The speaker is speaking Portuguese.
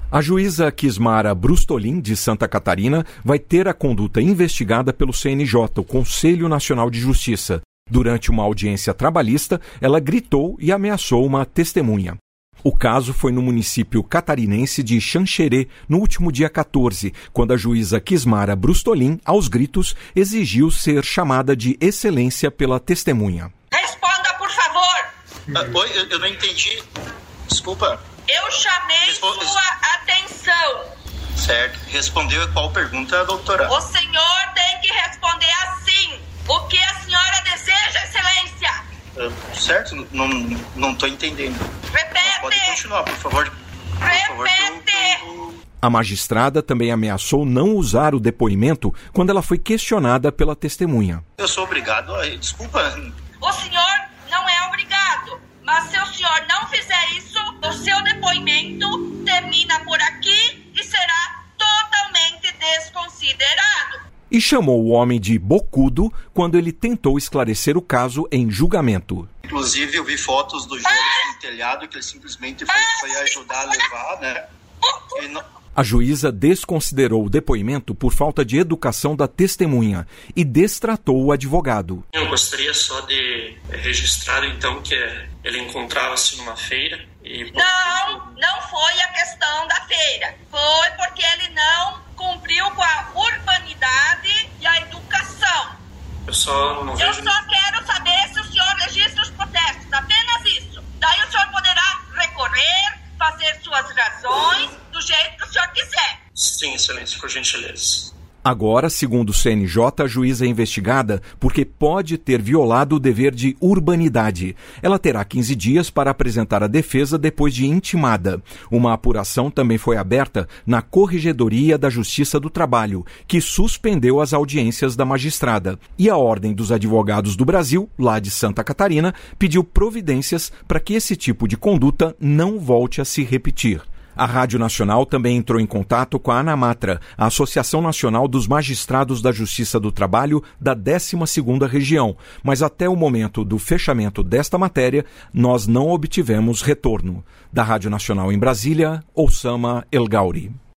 A juíza Kismara Brustolin, de Santa Catarina, vai ter a conduta investigada pelo CNJ, o Conselho Nacional de Justiça. Durante uma audiência trabalhista, ela gritou e ameaçou uma testemunha. O caso foi no município catarinense de Xanxerê, no último dia 14, quando a juíza Kismara Brustolin, aos gritos, exigiu ser chamada de excelência pela testemunha. Responda, por favor! Oi, eu não entendi. Desculpa. Eu chamei sua atenção. Certo. Respondeu qual pergunta, doutora? O senhor tem que responder assim. O que a senhora deseja, excelência? Certo, não estou entendendo. Repete. Pode continuar, por favor. Repete. A magistrada também ameaçou não usar o depoimento quando ela foi questionada pela testemunha. Eu sou obrigado a... Desculpa. O senhor não é obrigado. Mas se o senhor não fizer isso, o seu depoimento termina por aqui e será totalmente desconsiderado. E chamou o homem de bocudo quando ele tentou esclarecer o caso em julgamento. Inclusive, eu vi fotos do Jorge no telhado, que ele simplesmente foi ajudar a levar, né? A juíza desconsiderou o depoimento por falta de educação da testemunha e destratou o advogado. Eu gostaria só de registrar, então, que ele encontrava-se numa feira e... Não foi a questão da feira. Foi porque ele não cumpriu com a urbanidade e a educação. Eu só quero saber se o senhor registra os protestos, apenas isso. Daí o senhor poderá recorrer, fazer suas razões do jeito que o senhor quiser. Sim, excelência, por gentileza. Agora, segundo o CNJ, a juíza é investigada porque pode ter violado o dever de urbanidade. Ela terá 15 dias para apresentar a defesa depois de intimada. Uma apuração também foi aberta na Corregedoria da Justiça do Trabalho, que suspendeu as audiências da magistrada. E a Ordem dos Advogados do Brasil, lá de Santa Catarina, pediu providências para que esse tipo de conduta não volte a se repetir. A Rádio Nacional também entrou em contato com a ANAMATRA, a Associação Nacional dos Magistrados da Justiça do Trabalho da 12ª Região, mas até o momento do fechamento desta matéria, nós não obtivemos retorno. Da Rádio Nacional em Brasília, Oussama El Gauri.